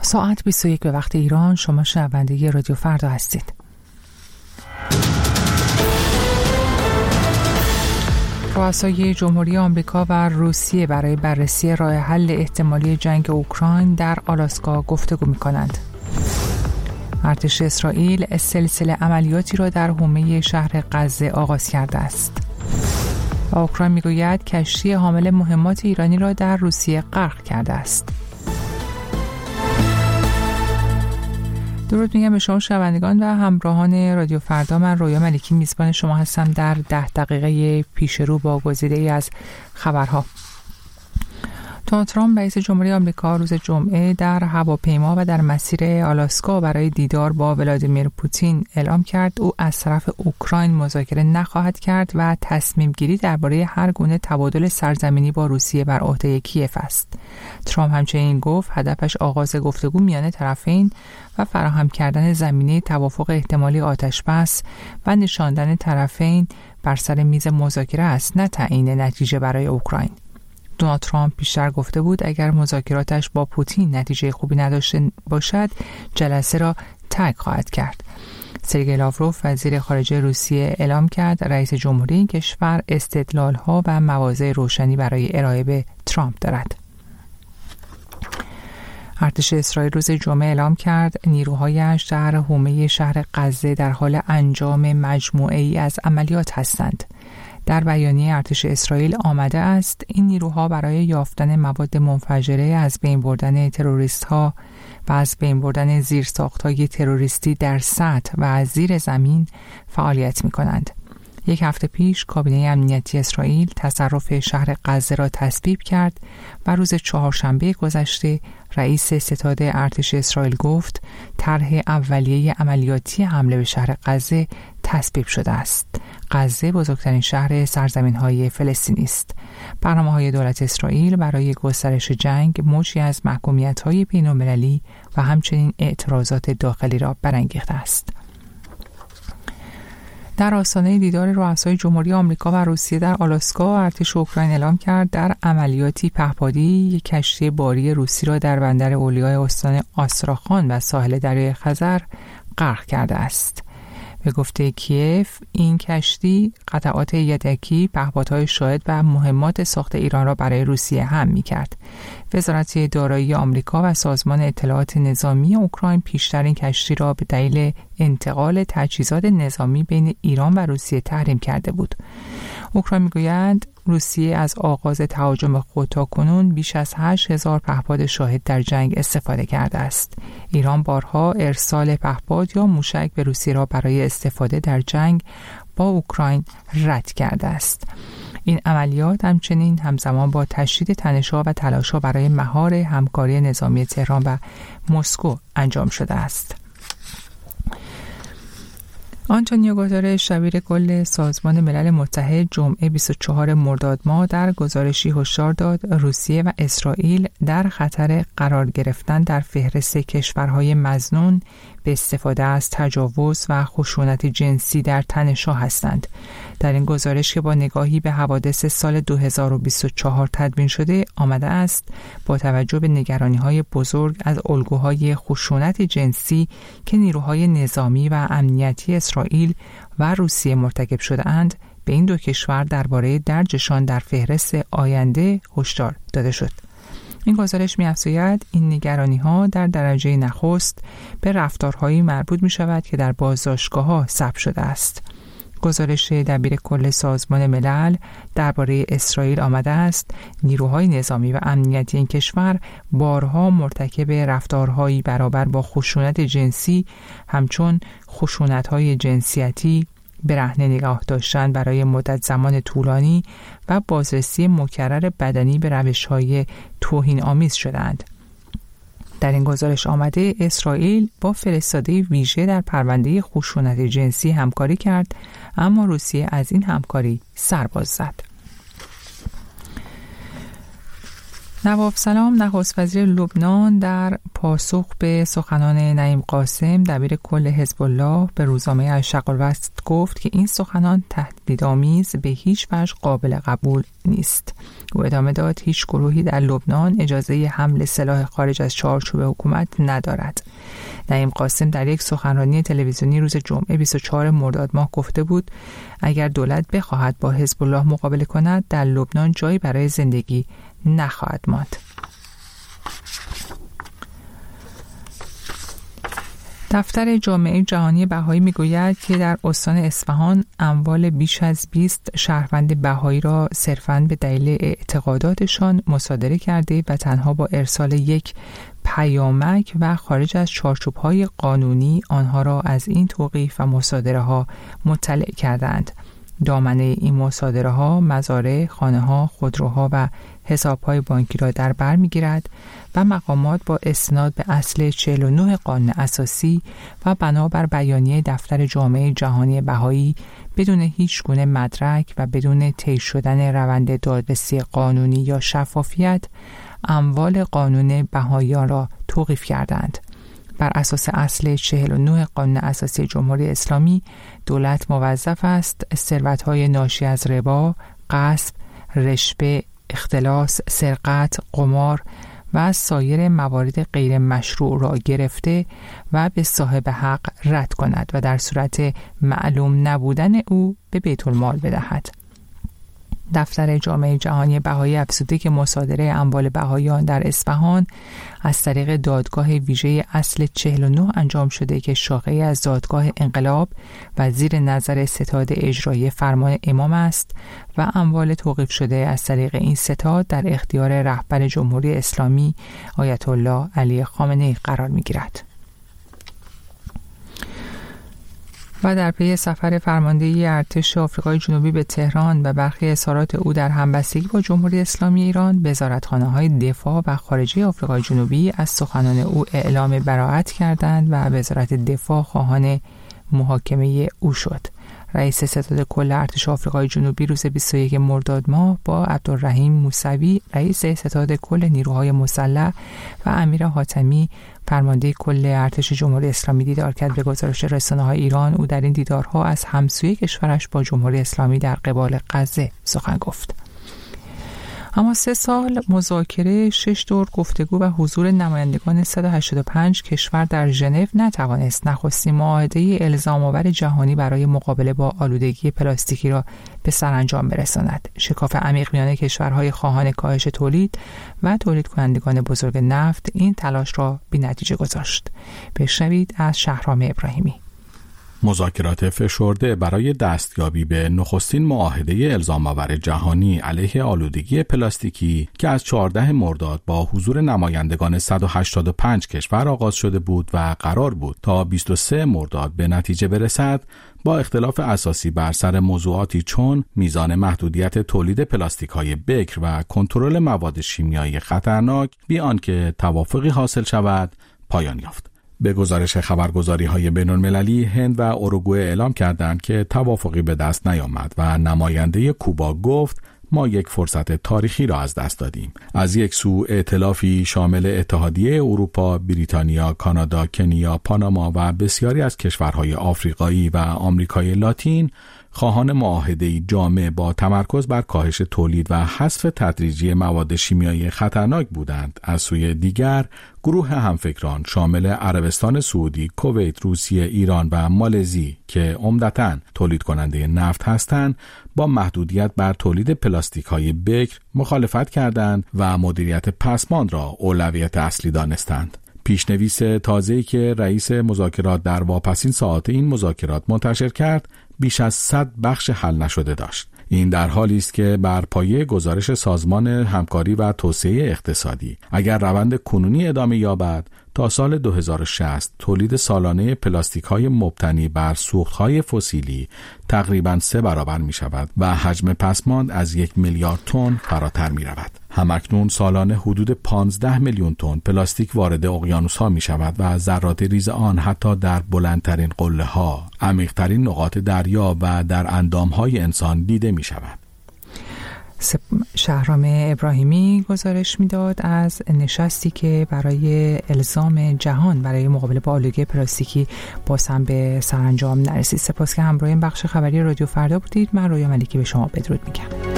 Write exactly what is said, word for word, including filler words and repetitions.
ساعت بیست و یک به وقت ایران. شما شنونده رادیو فردا هستید. رؤسای جمهوری آمریکا و روسیه برای بررسی راه حل احتمالی جنگ اوکراین در آلاسکا گفتگو می‌کنند. ارتش اسرائیل سلسله عملیاتی را در حومه شهر غزه آغاز کرده است. و اوکراین می‌گوید کشتی حامل مهمات ایرانی را در روسیه غرق کرده است. درود میگم به شما شنوندگان و همراهان رادیو فردا. من رویا ملکی میزبان شما هستم در ده دقیقه پیش رو با گزیده‌ای از خبرها. دونالد ترامپ رئیس جمهوری آمریکا روز جمعه در هواپیما و در مسیر آلاسکا برای دیدار با ولادیمیر پوتین اعلام کرد او از طرف اوکراین مذاکره نخواهد کرد و تصمیم گیری درباره هر گونه تبادل سرزمینی با روسیه بر عهده کیف است. ترامپ همچنین گفت هدفش آغاز گفتگو میان طرفین و فراهم کردن زمینه توافق احتمالی آتشبس و نشاندن طرفین بر سر میز مذاکره است، نه تعیین نتیجه برای اوکراین. دونالد ترامپ بیشتر گفته بود اگر مذاکراتش با پوتین نتیجه خوبی نداشته باشد جلسه را ترک خواهد کرد. سرگئی لاوروف وزیر خارجه روسیه اعلام کرد رئیس جمهوری این کشور استدلال‌ها و مواضع روشنی برای ارائه به ترامپ دارد. ارتش اسرائیل روز جمعه اعلام کرد نیروهایش در حومه شهر غزه در حال انجام مجموعه‌ای از عملیات هستند. در بیانیه ارتش اسرائیل آمده است این نیروها برای یافتن مواد منفجره، از بین بردن تروریست‌ها و از بین بردن زیرساخت‌های تروریستی در سطح و از زیر زمین فعالیت می‌کنند. یک هفته پیش کابینه امنیتی اسرائیل تصرف شهر غزه را تصویب کرد و روز چهارشنبه گذشته رئیس ستاد ارتش اسرائیل گفت طرح اولیه عملیاتی حمله به شهر غزه تصویب شده است. غزه بزرگترین شهر سرزمین‌های فلسطینی است. برنامه‌های دولت اسرائیل برای گسترش جنگ موجی از محکومیت‌های بین‌المللی و همچنین اعتراضات داخلی را برانگیخته است. در آستانه دیدار رؤسای جمهوری آمریکا و روسیه در آلاسکا، ارتش اوکراین اعلام کرد در عملیاتی پهپادی یک کشتی باری روسی را در بندر اولیای استان آستراخان و ساحل دریای خزر غرق کرده است. به گفته کیف این کشتی قطعات یدکی، پهپادهای شاهد و مهمات ساخت ایران را برای روسیه حمل می‌کرد. وزارت دارایی آمریکا و سازمان اطلاعات نظامی اوکراین پیشتر این کشتی را به دلیل انتقال تجهیزات نظامی بین ایران و روسیه تحریم کرده بود. اوکراین می‌گوید روسیه از آغاز تهاجم خود تا کنون بیش از هشت هزار پهپاد شاهد در جنگ استفاده کرده است. ایران بارها ارسال پهپاد یا موشک به روسیه را برای استفاده در جنگ با اوکراین رد کرده است. این عملیات همچنین همزمان با تشدید تنش‌ها و تلاش‌ها برای مهار همکاری نظامی تهران و مسکو انجام شده است. آنتونیو گوترش دبیر کل سازمان ملل متحد جمعه بیست و چهارم مرداد ماه در گزارشی هشدار داد روسیه و اسرائیل در خطر قرار گرفتن در فهرست کشورهای مظنون به استفاده از تجاوز و خشونت جنسی در تنش‌ها هستند. در این گزارش که با نگاهی به حوادث سال دو هزار و بیست و چهار تدوین شده آمده است با توجه به نگرانی‌های بزرگ از الگوهای خشونت جنسی که نیروهای نظامی و امنیتی اسرائیل و روسیه مرتکب شده‌اند به این دو کشور درباره درجشان در فهرست آینده هشدار داده شد. این گزارش می‌افزاید این نگرانی‌ها در درجه نخست به رفتارهایی مربوط می‌شود که در بازداشتگاه‌ها ثبت شده است. گزارش دبیر کل سازمان ملل درباره اسرائیل آمده است نیروهای نظامی و امنیتی این کشور بارها مرتکب رفتارهایی برابر با خشونت جنسی همچون خشونت‌های جنسیتی، برهنه نگاه داشتن برای مدت زمان طولانی و بازرسی مکرر بدنی به روش‌های توهین‌آمیز شدند. در این گزارش آمده اسرائیل با فرستاده ویژه در پرونده خشونت جنسی همکاری کرد، اما روسیه از این همکاری سر باز زد. نواف سلام نخست وزیر لبنان در پاسخ به سخنان نعیم قاسم دبیر کل حزب الله به روزنامه الشرق الوسط گفت که این سخنان تهدیدآمیز به هیچ وجه قابل قبول نیست. او ادامه داد هیچ گروهی در لبنان اجازه حمل سلاح خارج از چارچوب حکومت ندارد. نعیم قاسم در یک سخنرانی تلویزیونی روز جمعه بیست و چهارم مرداد ماه گفته بود اگر دولت بخواهد با حزب الله مقابله کند در لبنان جایی برای زندگی نخواهد ماند. دفتر جامعه جهانی بهایی میگوید که در استان اصفهان اموال بیش از بیست شهروند بهایی را صرفاً به دلیل اعتقاداتشان مصادره کرده و تنها با ارسال یک پیامک و خارج از چارچوب‌های قانونی آنها را از این توقیف و مصادره‌ها مطلع کردند. دامنه این مصادره‌ها مزارع، خانه‌ها، خودروها و حساب‌های بانکی را در بر می‌گیرد و مقامات با استناد به اصل چهل و نه قانون اساسی و بنابر بیانیه دفتر جامعه جهانی بهایی بدون هیچ گونه مدرک و بدون طی شدن روند دادرسی قانونی یا شفافیت اموال قانون بهاییان را توقیف کردند. بر اساس اصل چهل و نه قانون اساسی جمهوری اسلامی دولت موظف است ثروت‌های ناشی از ربا، غصب، رشوه، اختلاس، سرقت، قمار و سایر موارد غیر مشروع را گرفته و به صاحب حق رد کند و در صورت معلوم نبودن او به بیت المال بدهد. دفتر جامعه جهانی بهایی افزوده که مصادره اموال بهاییان در اصفهان از طریق دادگاه ویژه اصل چهل و نه انجام شده که شاخه‌ای از دادگاه انقلاب و زیر نظر ستاد اجرایی فرمان امام است و اموال توقیف شده از طریق این ستاد در اختیار رهبر جمهوری اسلامی آیت الله علی خامنه‌ای قرار می‌گیرد. و در پی سفر فرماندهی ارتش آفریقای جنوبی به تهران و برخی اظهارات او در همبستگی با جمهوری اسلامی ایران، وزارتخانه‌های دفاع و خارجه آفریقای جنوبی از سخنان او اعلام براءت کردند و وزارت دفاع خواهان محاکمه او شد. رئیس ستاد کل ارتش آفریقای جنوبی روز بیست و یکم مرداد ماه با عبدالرحیم موسوی رئیس ستاد کل نیروهای مسلح و امیر حاتمی فرمانده کل ارتش جمهوری اسلامی دیدار کرد. به گزارش رسانه‌های ایران او در این دیدارها از همسوی کشورش با جمهوری اسلامی در قبال غزه سخن گفت. اما سه سال مذاکره، شش دور گفتگو و حضور نمایندگان صد و هشتاد و پنج کشور در ژنو نتوانست نخستین معاهده الزام‌آور جهانی برای مقابله با آلودگی پلاستیکی را به سرانجام برساند. شکاف عمیق میان کشورهای خواهان کاهش تولید و تولید کنندگان بزرگ نفت این تلاش را بی‌نتیجه گذاشت. بشنوید از شهرام ابراهیمی. مذاکرات فشرده برای دستیابی به نخستین معاهده الزام‌آور جهانی علیه آلودگی پلاستیکی که از چهاردهم مرداد با حضور نمایندگان صد و هشتاد و پنج کشور آغاز شده بود و قرار بود تا بیست و سوم مرداد به نتیجه برسد، با اختلاف اساسی بر سر موضوعاتی چون میزان محدودیت تولید پلاستیک‌های بکر و کنترل مواد شیمیایی خطرناک بی آنکه توافقی حاصل شود پایان یافت. به گزارش خبرگزاری‌های بین‌المللی، هند و اوروگوئه اعلام کردند که توافقی به دست نیامد و نماینده کوبا گفت ما یک فرصت تاریخی را از دست دادیم. از یک سو ائتلافی شامل اتحادیه اروپا، بریتانیا، کانادا، کنیا، پاناما و بسیاری از کشورهای آفریقایی و آمریکای لاتین خواهان معاهده‌ای جامع با تمرکز بر کاهش تولید و حذف تدریجی مواد شیمیایی خطرناک بودند. از سوی دیگر گروه همفکران شامل عربستان سعودی، کویت، روسیه، ایران و مالزی که عمدتاً تولید کننده نفت هستند با محدودیت بر تولید پلاستیک‌های بکر مخالفت کردند و مدیریت پسماند را اولویت اصلی دانستند. پیشنویس تازه‌ای که رئیس مذاکرات در واپسین ساعات این مذاکرات منتشر کرد بیش از صد بخش حل نشده داشت. این در حالی است که بر پایه گزارش سازمان همکاری و توسعه اقتصادی اگر روند کنونی ادامه یابد تا سال دو هزار و شصت تولید سالانه پلاستیک‌های مبتنی بر سوخت‌های فسیلی تقریباً سه برابر می‌شود و حجم پسماند از یک میلیارد تن فراتر می‌رود. همکنون سالانه حدود پانزده میلیون تن پلاستیک وارد اقیانوس‌ها می‌شود و ذرات ریز آن حتی در بلندترین قله‌ها، عمیق‌ترین نقاط دریا و در اندام‌های انسان دیده می‌شود. شهرام ابراهیمی گزارش میداد از نشستی که برای الزام جهان برای مقابله با آلودگی پلاستیکی باز هم به سرانجام نرسید. سپاس که همراه این بخش خبری رادیو فردا بودید. من رویا ملکی به شما بدرود میگم.